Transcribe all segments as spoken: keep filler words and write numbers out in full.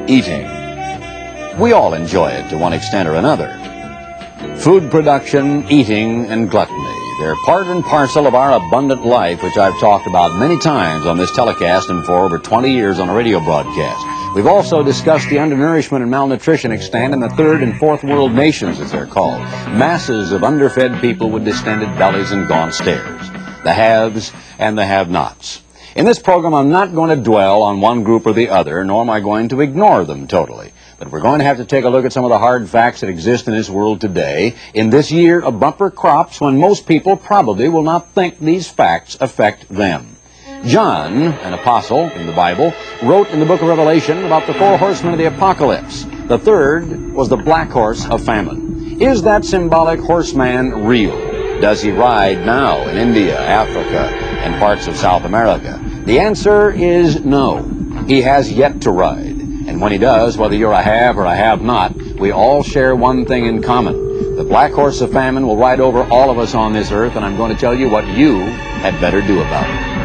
eating. We all enjoy it to one extent or another. Food production, eating, and gluttony. They're part and parcel of our abundant life, which I've talked about many times on this telecast and for over twenty years on a radio broadcast. We've also discussed the undernourishment and malnutrition extant in the third and fourth world nations, as they're called. Masses of underfed people with distended bellies and gaunt stares. The haves and the have-nots. In this program, I'm not going to dwell on one group or the other, nor am I going to ignore them totally. But we're going to have to take a look at some of the hard facts that exist in this world today, in this year of bumper crops, when most people probably will not think these facts affect them. John, an apostle in the Bible, wrote in the book of Revelation about the four horsemen of the apocalypse. The third was the black horse of famine. Is that symbolic horseman real? Does he ride now in India, Africa, and parts of South America? The answer is no. He has yet to ride. And when he does, whether you're a have or a have-not, we all share one thing in common. The black horse of famine will ride over all of us on this earth, and I'm going to tell you what you had better do about it.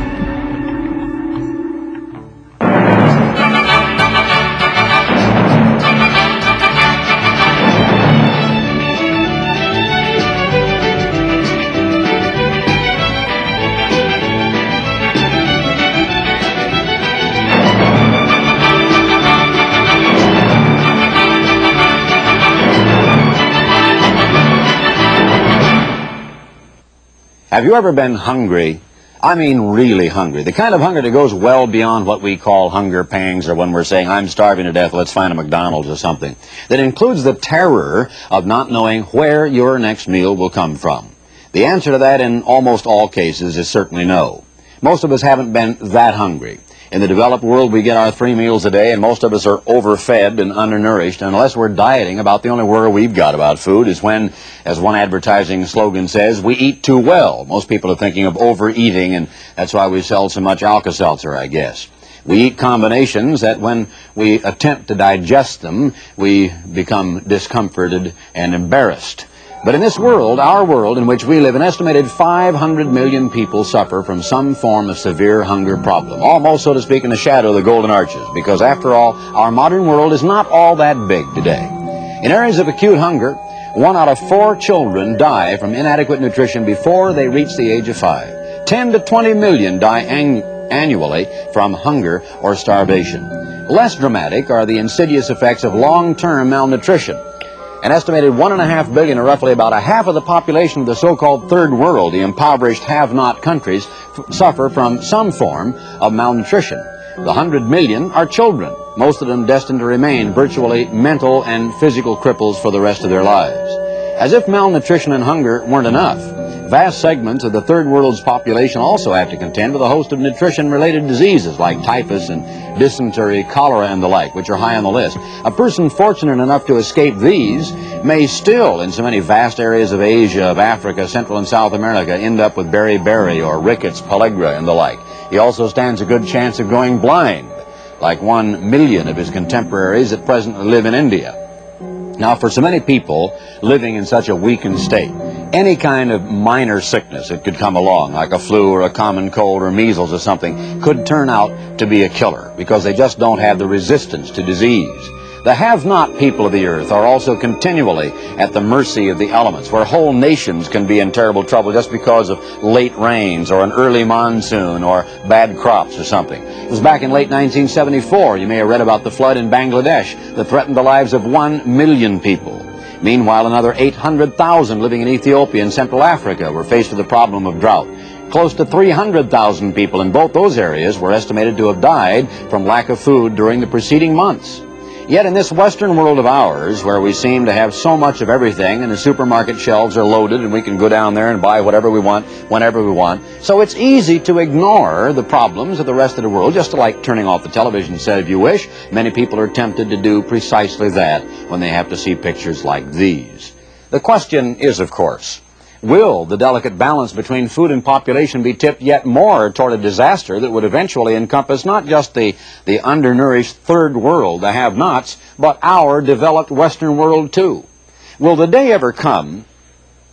Have you ever been hungry? I mean really hungry. The kind of hunger that goes well beyond what we call hunger pangs, or when we're saying, I'm starving to death, let's find a McDonald's or something. That includes the terror of not knowing where your next meal will come from. The answer to that in almost all cases is certainly no. Most of us haven't been that hungry. In the developed world, we get our three meals a day, and most of us are overfed and undernourished. And unless we're dieting, about the only worry we've got about food is when, as one advertising slogan says, we eat too well. Most people are thinking of overeating, and that's why we sell so much Alka-Seltzer, I guess. We eat combinations that when we attempt to digest them, we become discomforted and embarrassed. But in this world, our world in which we live, an estimated five hundred million people suffer from some form of severe hunger problem, almost, so to speak, in the shadow of the Golden Arches, because after all, our modern world is not all that big today. In areas of acute hunger, one out of four children die from inadequate nutrition before they reach the age of five. ten to twenty million die annually. annually from hunger or starvation. Less dramatic are the insidious effects of long-term malnutrition. An estimated one and a half billion, or roughly about a half of the population of the so-called third world, the impoverished have-not countries, suffer from some form of malnutrition. The hundred million are children, most of them destined to remain virtually mental and physical cripples for the rest of their lives. As if malnutrition and hunger weren't enough, vast segments of the third world's population also have to contend with a host of nutrition-related diseases like typhus and dysentery, cholera, and the like, which are high on the list. A person fortunate enough to escape these may still, in so many vast areas of Asia, of Africa, Central and South America, end up with beriberi or rickets, pellagra, and the like. He also stands a good chance of going blind, like one million of his contemporaries that presently live in India. Now, for so many people living in such a weakened state, any kind of minor sickness that could come along, like a flu or a common cold or measles or something, could turn out to be a killer because they just don't have the resistance to disease. The have-not people of the earth are also continually at the mercy of the elements, where whole nations can be in terrible trouble just because of late rains or an early monsoon or bad crops or something. It was back in late nineteen seventy-four, you may have read about the flood in Bangladesh that threatened the lives of one million people. Meanwhile, another eight hundred thousand living in Ethiopia and Central Africa were faced with the problem of drought. Close to three hundred thousand people in both those areas were estimated to have died from lack of food during the preceding months. Yet in this Western world of ours, where we seem to have so much of everything and the supermarket shelves are loaded and we can go down there and buy whatever we want, whenever we want, so it's easy to ignore the problems of the rest of the world, just like turning off the television set if you wish. Many people are tempted to do precisely that when they have to see pictures like these. The question is, of course, will the delicate balance between food and population be tipped yet more toward a disaster that would eventually encompass not just the, the undernourished third world, the have-nots, but our developed Western world too? Will the day ever come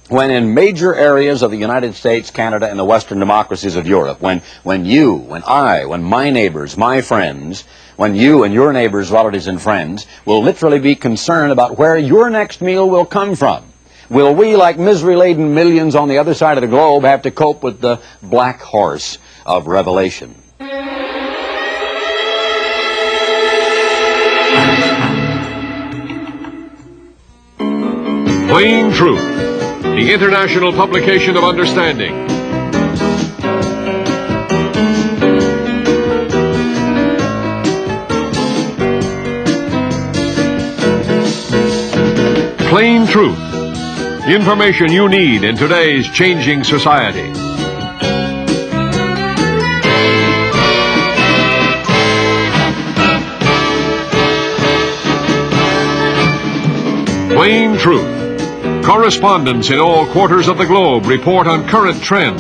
when in major areas of the United States, Canada, and the Western democracies of Europe, when, when you, when I, when my neighbors, my friends, when you and your neighbors, relatives, and friends will literally be concerned about where your next meal will come from, will we, like misery-laden millions on the other side of the globe, have to cope with the black horse of revelation? Plain Truth, the international publication of understanding. Plain Truth, the information you need in today's changing society. Plain Truth. Correspondents in all quarters of the globe report on current trends.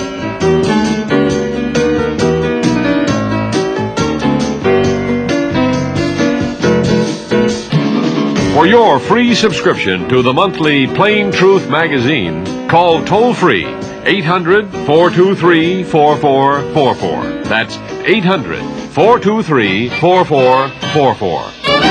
For your free subscription to the monthly Plain Truth magazine, call toll-free eight hundred, four two three, four four four four. That's eight hundred, four two three, four four four four.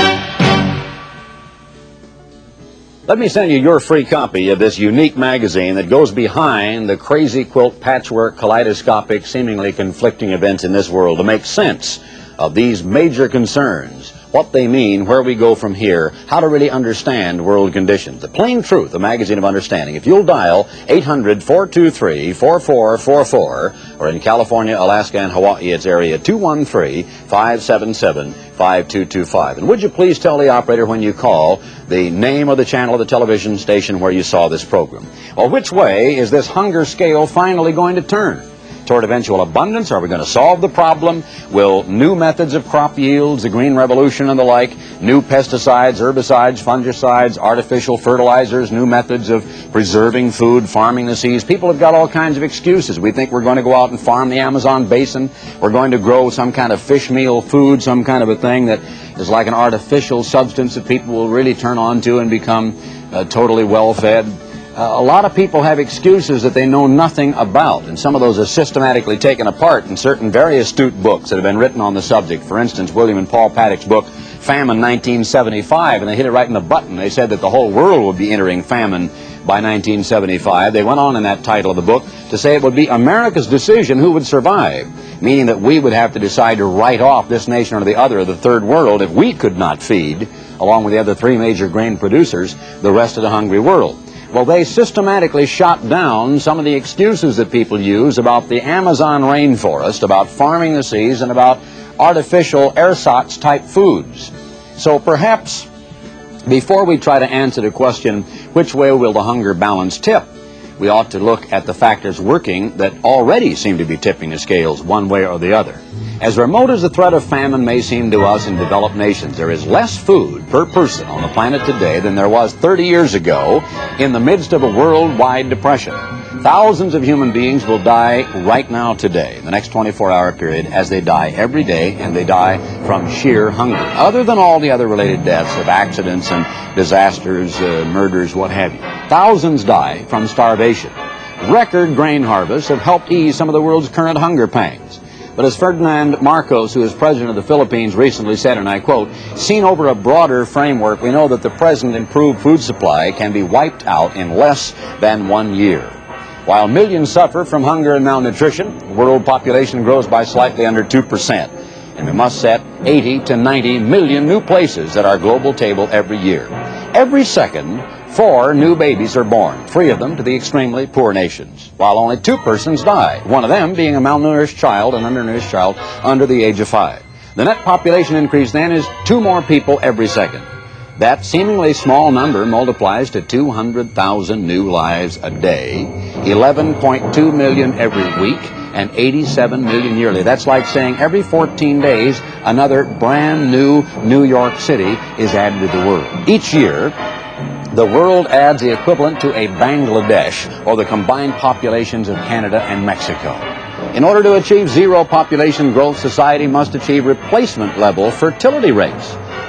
Let me send you your free copy of this unique magazine that goes behind the crazy quilt patchwork, kaleidoscopic, seemingly conflicting events in this world to make sense of these major concerns, what they mean, where we go from here, how to really understand world conditions. The Plain Truth, a magazine of understanding. If you'll dial eight hundred, four two three, four four four four, or in California, Alaska, and Hawaii, it's area two one three, five seven seven, five two two five. And would you please tell the operator when you call the name of the channel of the television station where you saw this program? Well, which way is this hunger scale finally going to turn? Toward eventual abundance? Are we going to solve the problem? Will new methods of crop yields, the green revolution and the like, new pesticides, herbicides, fungicides, artificial fertilizers, new methods of preserving food, farming the seas? People have got all kinds of excuses. We think we're going to go out and farm the Amazon basin. We're going to grow some kind of fish meal food, some kind of a thing that is like an artificial substance that people will really turn on to and become uh, totally well-fed. Uh, a lot of people have excuses that they know nothing about, and some of those are systematically taken apart in certain very astute books that have been written on the subject. For instance, William and Paul Paddock's book, Famine nineteen seventy-five, and they hit it right in the button. They said that the whole world would be entering famine by nineteen seventy-five. They went on in that title of the book to say it would be America's decision who would survive, meaning that we would have to decide to write off this nation or the other of the third world if we could not feed, along with the other three major grain producers, the rest of the hungry world. Well, they systematically shot down some of the excuses that people use about the Amazon rainforest, about farming the seas, and about artificial ersatz-type foods. So perhaps before we try to answer the question, which way will the hunger balance tip, we ought to look at the factors working that already seem to be tipping the scales one way or the other. As remote as the threat of famine may seem to us in developed nations, there is less food per person on the planet today than there was thirty years ago in the midst of a worldwide depression. Thousands of human beings will die right now today, in the next twenty-four hour period, as they die every day, and they die from sheer hunger, other than all the other related deaths of accidents and disasters, uh, murders, what have you. Thousands die from starvation. Record grain harvests have helped ease some of the world's current hunger pangs. But as Ferdinand Marcos, who is president of the Philippines, recently said, and I quote, "Seen over a broader framework, we know that the present improved food supply can be wiped out in less than one year. While millions suffer from hunger and malnutrition, the world population grows by slightly under two percent. And we must set eighty to ninety million new places at our global table every year. Every second, four new babies are born, three of them to the extremely poor nations, while only two persons die, one of them being a malnourished child, an undernourished child under the age of five. The net population increase then is two more people every second. That seemingly small number multiplies to two hundred thousand new lives a day, eleven point two million every week, and eighty-seven million yearly. That's like saying every fourteen days, another brand new New York City is added to the world. Each year, the world adds the equivalent to a Bangladesh, or the combined populations of Canada and Mexico. In order to achieve zero population growth, society must achieve replacement level fertility rates.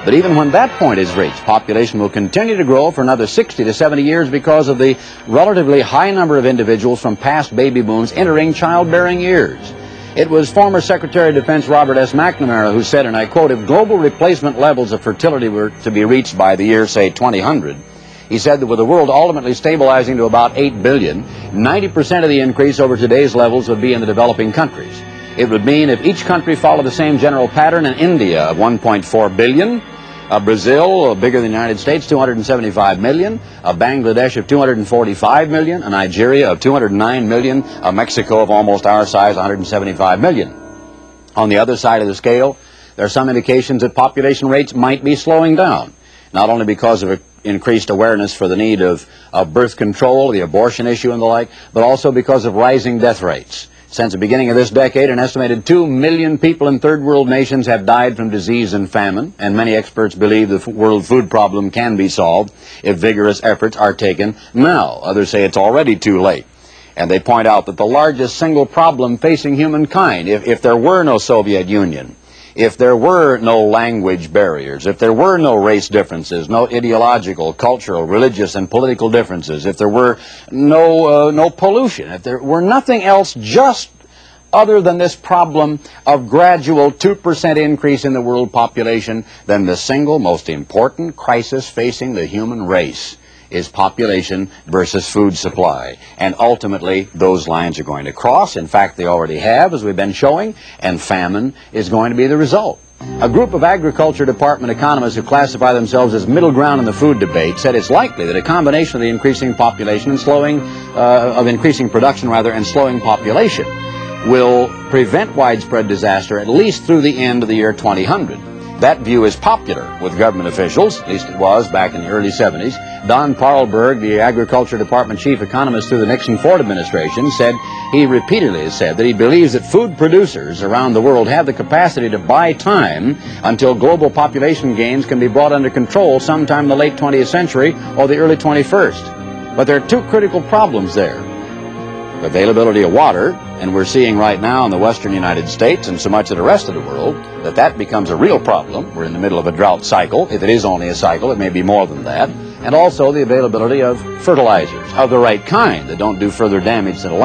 But even when that point is reached, population will continue to grow for another sixty to seventy years because of the relatively high number of individuals from past baby booms entering childbearing years. It was former Secretary of Defense Robert S. McNamara who said, and I quote, if global replacement levels of fertility were to be reached by the year, say, twenty hundred, he said that with the world ultimately stabilizing to about eight billion, ninety percent of the increase over today's levels would be in the developing countries. It would mean if each country followed the same general pattern, in India of one point four billion, uh, Brazil, uh, bigger than the United States, two hundred seventy-five million, uh, Bangladesh of two hundred forty-five million, uh, Nigeria of two hundred nine million, uh, Mexico of almost our size, one hundred seventy-five million. On the other side of the scale, there are some indications that population rates might be slowing down, not only because of a increased awareness for the need of, of birth control, the abortion issue and the like, but also because of rising death rates. Since the beginning of this decade, an estimated two million people in third world nations have died from disease and famine, and many experts believe the world food problem can be solved if vigorous efforts are taken now. Others say it's already too late. And they point out that the largest single problem facing humankind, if, if there were no Soviet Union, if there were no language barriers, if there were no race differences, no ideological, cultural, religious, and political differences, if there were no, uh, no pollution, if there were nothing else just other than this problem of gradual two percent increase in the world population, then the single most important crisis facing the human race is population versus food supply. And ultimately, those lines are going to cross. In fact, they already have, as we've been showing, and famine is going to be the result. A group of Agriculture Department economists who classify themselves as middle ground in the food debate said it's likely that a combination of the increasing population and slowing, uh, of increasing production rather, and slowing population will prevent widespread disaster at least through the end of the year twenty hundred. That view is popular with government officials, at least it was back in the early seventies. Don Paarlberg, the Agriculture Department chief economist through the Nixon-Ford administration, said he repeatedly has said that he believes that food producers around the world have the capacity to buy time until global population gains can be brought under control sometime in the late twentieth century or the early twenty-first. But there are two critical problems there. Availability of water, and we're seeing right now in the western United States and so much of the rest of the world that that becomes a real problem. We're in the middle of a drought cycle. If it is only a cycle, it may be more than that. And also the availability of fertilizers of the right kind that don't do further damage to the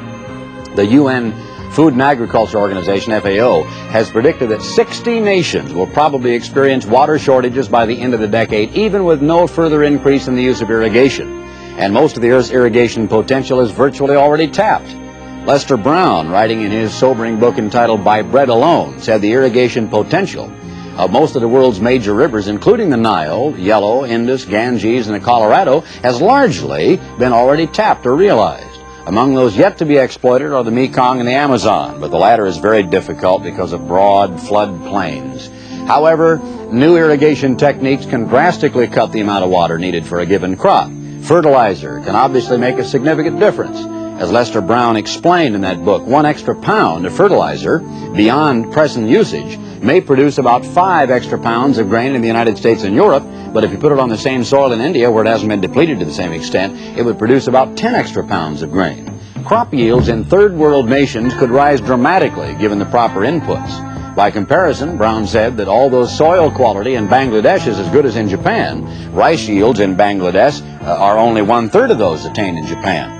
land. The U N Food and Agriculture Organization, F A O, has predicted that sixty nations will probably experience water shortages by the end of the decade, even with no further increase in the use of irrigation. And most of the Earth's irrigation potential is virtually already tapped. Lester Brown, writing in his sobering book entitled By Bread Alone, said the irrigation potential of most of the world's major rivers, including the Nile, Yellow, Indus, Ganges, and the Colorado, has largely been already tapped or realized. Among those yet to be exploited are the Mekong and the Amazon, but the latter is very difficult because of broad flood plains. However, new irrigation techniques can drastically cut the amount of water needed for a given crop. Fertilizer can obviously make a significant difference. As Lester Brown explained in that book, one extra pound of fertilizer beyond present usage may produce about five extra pounds of grain in the United States and Europe, but if you put it on the same soil in India where it hasn't been depleted to the same extent, it would produce about ten extra pounds of grain. Crop yields in third world nations could rise dramatically given the proper inputs. By comparison, Brown said that although soil quality in Bangladesh is as good as in Japan, rice yields in Bangladesh uh, are only one-third of those attained in Japan.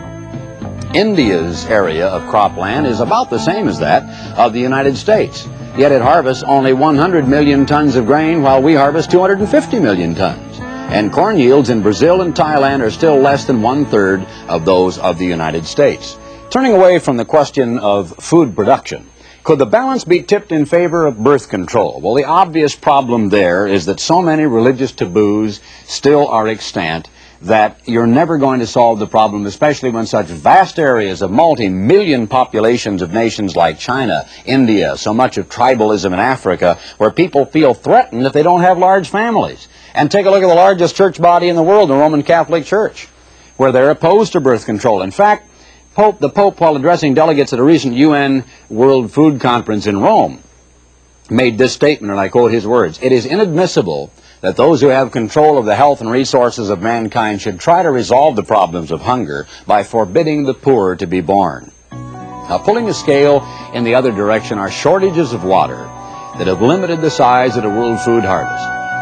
India's area of cropland is about the same as that of the United States, yet it harvests only one hundred million tons of grain while we harvest two hundred fifty million tons. And corn yields in Brazil and Thailand are still less than one-third of those of the United States. Turning away from the question of food production, could the balance be tipped in favor of birth control? Well, the obvious problem there is that so many religious taboos still are extant that you're never going to solve the problem, especially when such vast areas of multi-million populations of nations like China, India, so much of tribalism in Africa, where people feel threatened if they don't have large families. And take a look at the largest church body in the world, the Roman Catholic Church, where they're opposed to birth control. In fact, Pope, the Pope, while addressing delegates at a recent U N World Food Conference in Rome, made this statement, and I quote his words, "It is inadmissible that those who have control of the health and resources of mankind should try to resolve the problems of hunger by forbidding the poor to be born." Now, pulling the scale in the other direction are shortages of water that have limited the size of the world food harvest.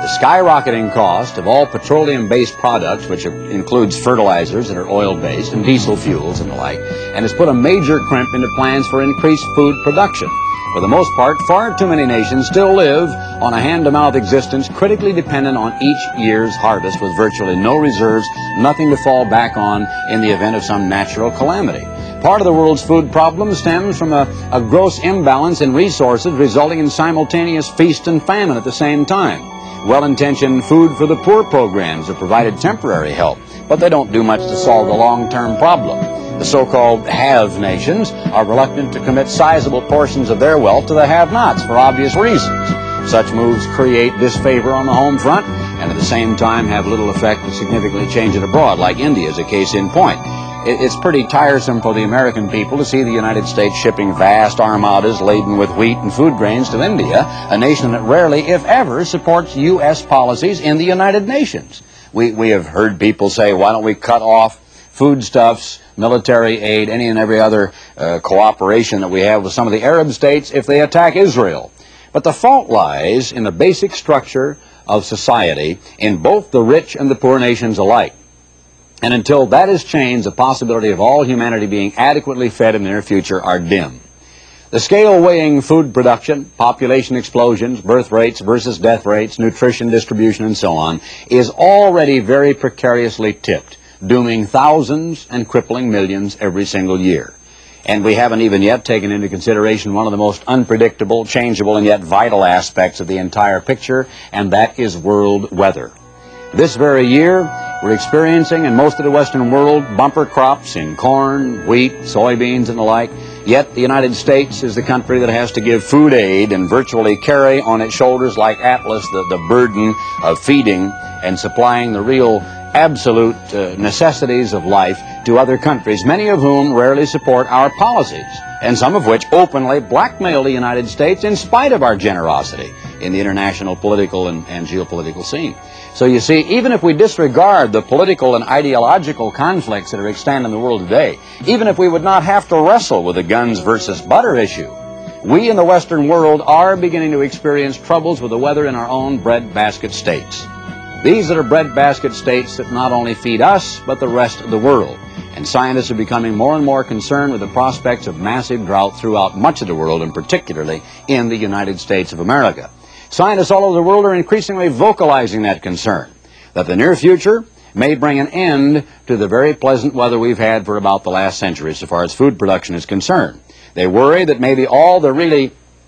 The skyrocketing cost of all petroleum-based products, which includes fertilizers that are oil-based and diesel fuels and the like, and has put a major crimp into plans for increased food production. For the most part, far too many nations still live on a hand-to-mouth existence critically dependent on each year's harvest with virtually no reserves, nothing to fall back on in the event of some natural calamity. Part of the world's food problem stems from a, a gross imbalance in resources resulting in simultaneous feast and famine at the same time. Well-intentioned food for the poor programs have provided temporary help, but they don't do much to solve the long-term problem. The so-called have nations are reluctant to commit sizable portions of their wealth to the have-nots for obvious reasons. Such moves create disfavor on the home front and at the same time have little effect to significantly change it abroad, like India is a case in point. It's pretty tiresome for the American people to see the United States shipping vast armadas laden with wheat and food grains to India, a nation that rarely, if ever, supports U S policies in the United Nations. We, we have heard people say, why don't we cut off foodstuffs, military aid, any and every other uh, cooperation that we have with some of the Arab states if they attack Israel. But the fault lies in the basic structure of society in both the rich and the poor nations alike. And until that is changed, the possibility of all humanity being adequately fed in the near future are dim. The scale weighing food production, population explosions, birth rates versus death rates, nutrition distribution, and so on, is already very precariously tipped, dooming thousands and crippling millions every single year. And we haven't even yet taken into consideration one of the most unpredictable, changeable, and yet vital aspects of the entire picture, and that is world weather. This very year, we're experiencing in most of the Western world bumper crops in corn, wheat, soybeans, and the like. Yet the United States is the country that has to give food aid and virtually carry on its shoulders like Atlas the, the burden of feeding and supplying the real absolute uh, necessities of life to other countries, many of whom rarely support our policies, and some of which openly blackmail the United States in spite of our generosity in the international political and, and geopolitical scene. So you see, even if we disregard the political and ideological conflicts that are extant in the world today, even if we would not have to wrestle with the guns versus butter issue, we in the Western world are beginning to experience troubles with the weather in our own breadbasket states. These that are breadbasket states that not only feed us, but the rest of the world. And scientists are becoming more and more concerned with the prospects of massive drought throughout much of the world, and particularly in the United States of America. Scientists all over the world are increasingly vocalizing that concern, that the near future may bring an end to the very pleasant weather we've had for about the last century so far as food production is concerned. They worry that maybe all the really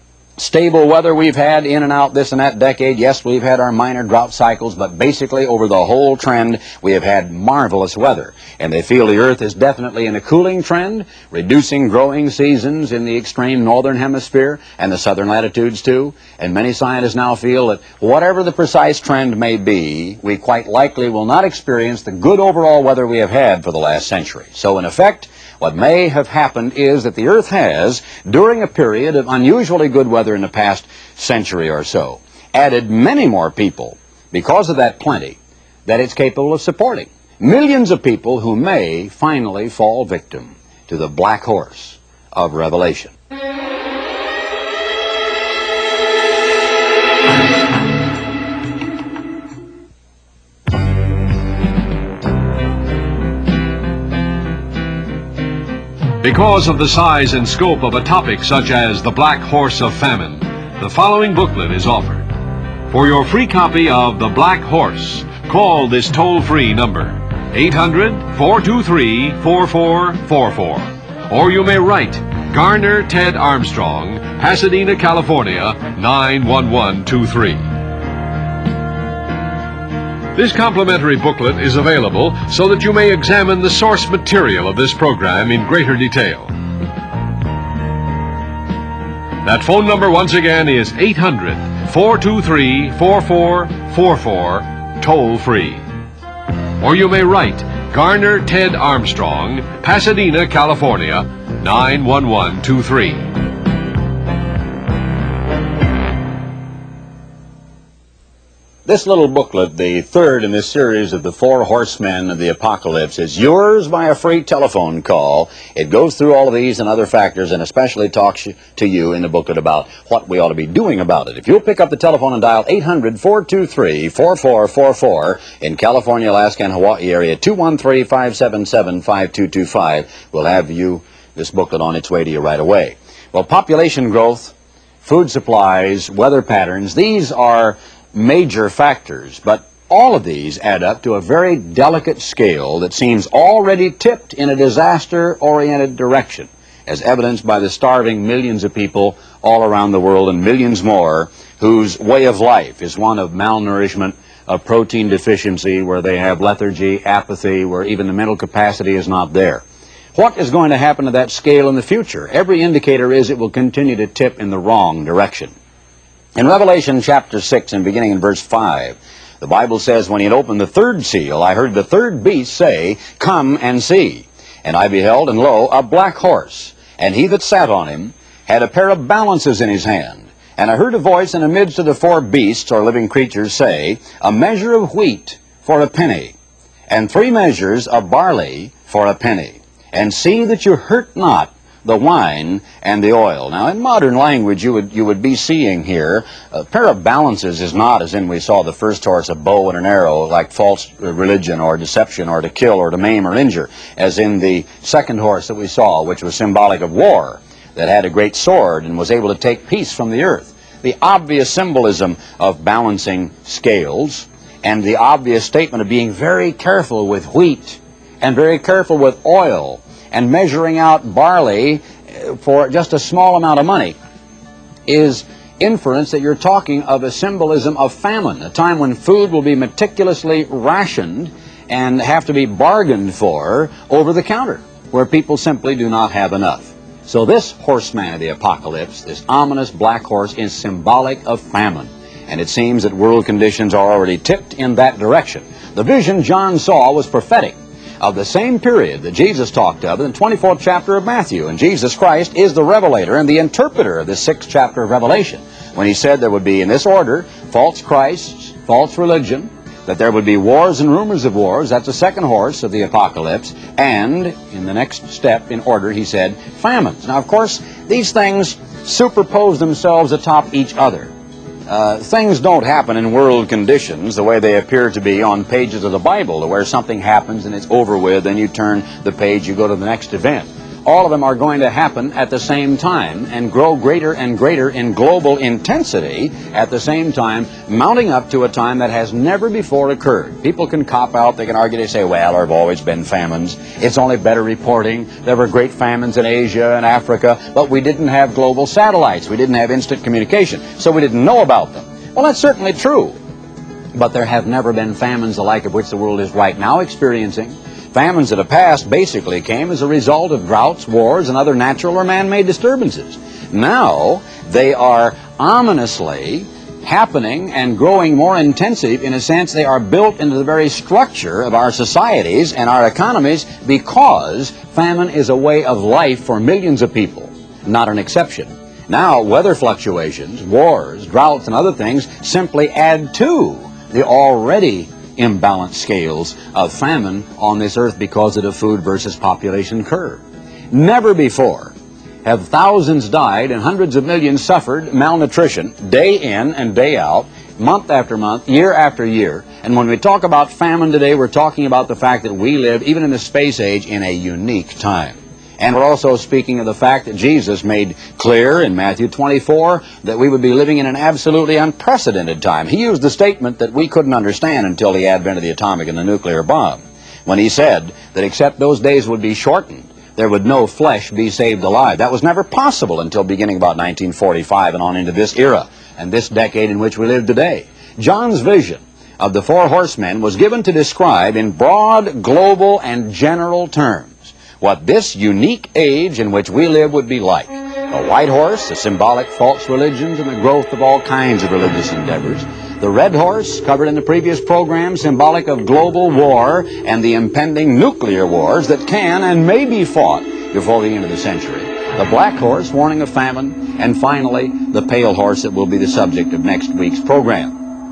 stable weather we've had in and out this and that decade, yes, we've had our minor drought cycles, but basically over the whole trend, we have had marvelous weather. And they feel the Earth is definitely in a cooling trend, reducing growing seasons in the extreme northern hemisphere and the southern latitudes too. And many scientists now feel that whatever the precise trend may be, we quite likely will not experience the good overall weather we have had for the last century. So in effect, what may have happened is that the Earth has, during a period of unusually good weather in the past century or so, added many more people because of that plenty that it's capable of supporting. Millions of people who may finally fall victim to the black horse of Revelation. Because of the size and scope of a topic such as the Black Horse of Famine, the following booklet is offered. For your free copy of The Black Horse, call this toll-free number, eight hundred, four two three, four four four four. Or you may write Garner Ted Armstrong, Pasadena, California, nine one one two three. This complimentary booklet is available so that you may examine the source material of this program in greater detail. That phone number once again is eight hundred, four two three, four four four four, toll-free. Or you may write Garner Ted Armstrong, Pasadena, California, nine one one two three. This little booklet, the third in this series of the Four Horsemen of the Apocalypse, is yours by a free telephone call. It goes through all of these and other factors and especially talks to you in the booklet about what we ought to be doing about it. If you'll pick up the telephone and dial eight hundred, four two three, four four four four in California, Alaska, and Hawaii area, two one three, five seven seven, five two two five, we'll have you this booklet on its way to you right away. Well, population growth, food supplies, weather patterns, these are major factors, but all of these add up to a very delicate scale that seems already tipped in a disaster-oriented direction, as evidenced by the starving millions of people all around the world and millions more whose way of life is one of malnourishment, of protein deficiency, where they have lethargy, apathy, where even the mental capacity is not there. What is going to happen to that scale in the future? Every indicator is it will continue to tip in the wrong direction. In Revelation chapter six and beginning in verse five, the Bible says, when he had opened the third seal, I heard the third beast say, Come and see. And I beheld, and lo, a black horse, and he that sat on him had a pair of balances in his hand. And I heard a voice in the midst of the four beasts, or living creatures, say, A measure of wheat for a penny, and three measures of barley for a penny. And see that you hurt not the wine and the oil. Now, in modern language, you would you would be seeing here, a pair of balances is not, as in we saw the first horse, a bow and an arrow, like false religion or deception or to kill or to maim or injure, as in the second horse that we saw, which was symbolic of war, that had a great sword and was able to take peace from the earth. The obvious symbolism of balancing scales and the obvious statement of being very careful with wheat and very careful with oil and measuring out barley for just a small amount of money is inference that you're talking of a symbolism of famine, a time when food will be meticulously rationed and have to be bargained for over the counter, where people simply do not have enough. So this horseman of the apocalypse, this ominous black horse, is symbolic of famine. And it seems that world conditions are already tipped in that direction. The vision John saw was prophetic of the same period that Jesus talked of in the twenty-fourth chapter of Matthew. And Jesus Christ is the revelator and the interpreter of the sixth chapter of Revelation, when he said there would be in this order false Christs, false religion, that there would be wars and rumors of wars. That's the second horse of the apocalypse. And in the next step in order, he said famines. Now, of course, these things superpose themselves atop each other. Uh, things don't happen in world conditions the way they appear to be on pages of the Bible, where something happens and it's over with, then you turn the page, you go to the next event. All of them are going to happen at the same time and grow greater and greater in global intensity at the same time, mounting up to a time that has never before occurred. People can cop out, they can argue, they say, well, there have always been famines. It's only better reporting. There were great famines in Asia and Africa, but we didn't have global satellites. We didn't have instant communication, so we didn't know about them. Well, that's certainly true, but there have never been famines the like of which the world is right now experiencing. Famines of the past basically came as a result of droughts, wars, and other natural or man-made disturbances. Now, they are ominously happening and growing more intensive. In a sense, they are built into the very structure of our societies and our economies, because famine is a way of life for millions of people, not an exception. Now, weather fluctuations, wars, droughts, and other things simply add to the already imbalanced scales of famine on this earth because of the food versus population curve. Never before have thousands died and hundreds of millions suffered malnutrition day in and day out, month after month, year after year. And when we talk about famine today, we're talking about the fact that we live, even in the space age, in a unique time. And we're also speaking of the fact that Jesus made clear in Matthew twenty-four that we would be living in an absolutely unprecedented time. He used the statement that we couldn't understand until the advent of the atomic and the nuclear bomb, when he said that except those days would be shortened, there would no flesh be saved alive. That was never possible until beginning about nineteen forty-five and on into this era and this decade in which we live today. John's vision of the four horsemen was given to describe in broad, global, and general terms what this unique age in which we live would be like. The white horse, the symbolic false religions and the growth of all kinds of religious endeavors. The red horse, covered in the previous program, symbolic of global war and the impending nuclear wars that can and may be fought before the end of the century. The black horse, warning of famine. And finally, the pale horse that will be the subject of next week's program.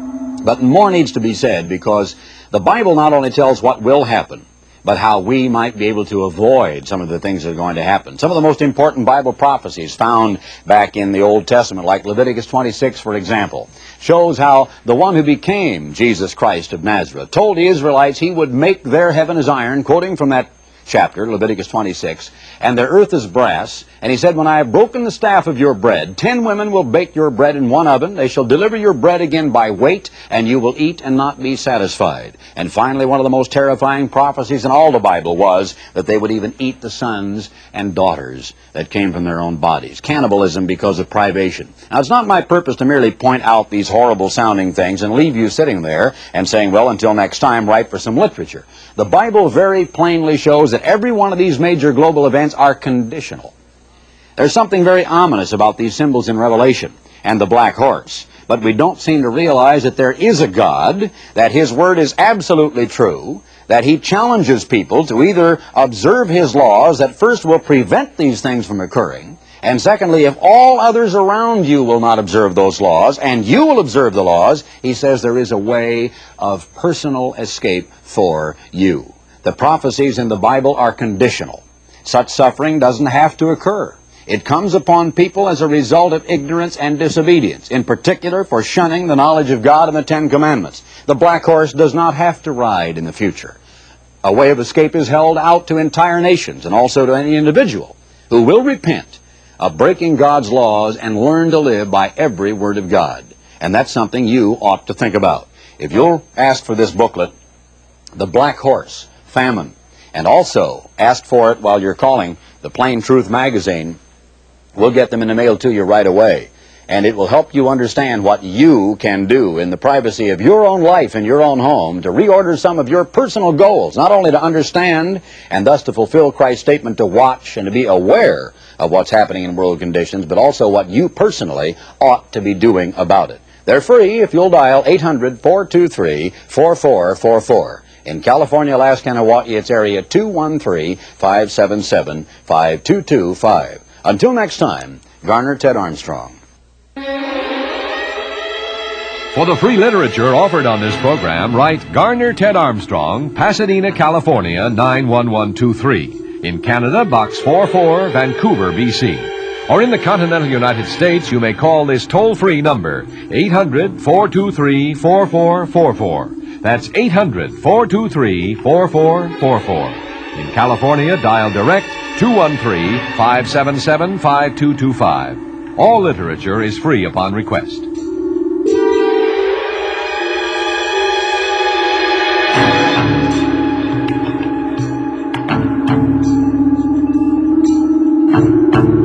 But more needs to be said, because the Bible not only tells what will happen, but how we might be able to avoid some of the things that are going to happen. Some of the most important Bible prophecies found back in the Old Testament, like Leviticus twenty-six, for example, shows how the one who became Jesus Christ of Nazareth told the Israelites he would make their heaven as iron, quoting from that chapter, Leviticus twenty-six, and their earth is brass. And he said, when I have broken the staff of your bread, ten women will bake your bread in one oven. They shall deliver your bread again by weight, and you will eat and not be satisfied. And finally, one of the most terrifying prophecies in all the Bible was that they would even eat the sons and daughters that came from their own bodies. Cannibalism because of privation. Now, it's not my purpose to merely point out these horrible sounding things and leave you sitting there and saying, well, until next time, write for some literature. The Bible very plainly shows that every one of these major global events are conditional. There's something very ominous about these symbols in Revelation and the black horse. But we don't seem to realize that there is a God, that His Word is absolutely true, that He challenges people to either observe His laws that first will prevent these things from occurring, and secondly, if all others around you will not observe those laws, and you will observe the laws, He says there is a way of personal escape for you. The prophecies in the Bible are conditional. Such suffering doesn't have to occur. It comes upon people as a result of ignorance and disobedience, in particular for shunning the knowledge of God and the Ten Commandments. The black horse does not have to ride in the future. A way of escape is held out to entire nations and also to any individual who will repent of breaking God's laws and learn to live by every word of God. And that's something you ought to think about. If you'll ask for this booklet, The Black Horse, Famine, and also ask for it while you're calling the Plain Truth magazine, we'll get them in the mail to you right away. And it will help you understand what you can do in the privacy of your own life and your own home to reorder some of your personal goals, not only to understand and thus to fulfill Christ's statement to watch and to be aware of what's happening in world conditions, but also what you personally ought to be doing about it. They're free if you'll dial eight hundred, four two three, four four four four. In California, Alaska, and Hawaii, it's area two one three, five seven seven, five two two five. Until next time, Garner Ted Armstrong. For the free literature offered on this program, write Garner Ted Armstrong, Pasadena, California, nine one one two three. In Canada, Box forty-four, Vancouver, B C. Or in the continental United States, you may call this toll-free number, eight hundred, four two three, four four four four. That's eight hundred, four two three, four four four four. In California, dial direct two one three, five seven seven, five two two five. All literature is free upon request. Thank you.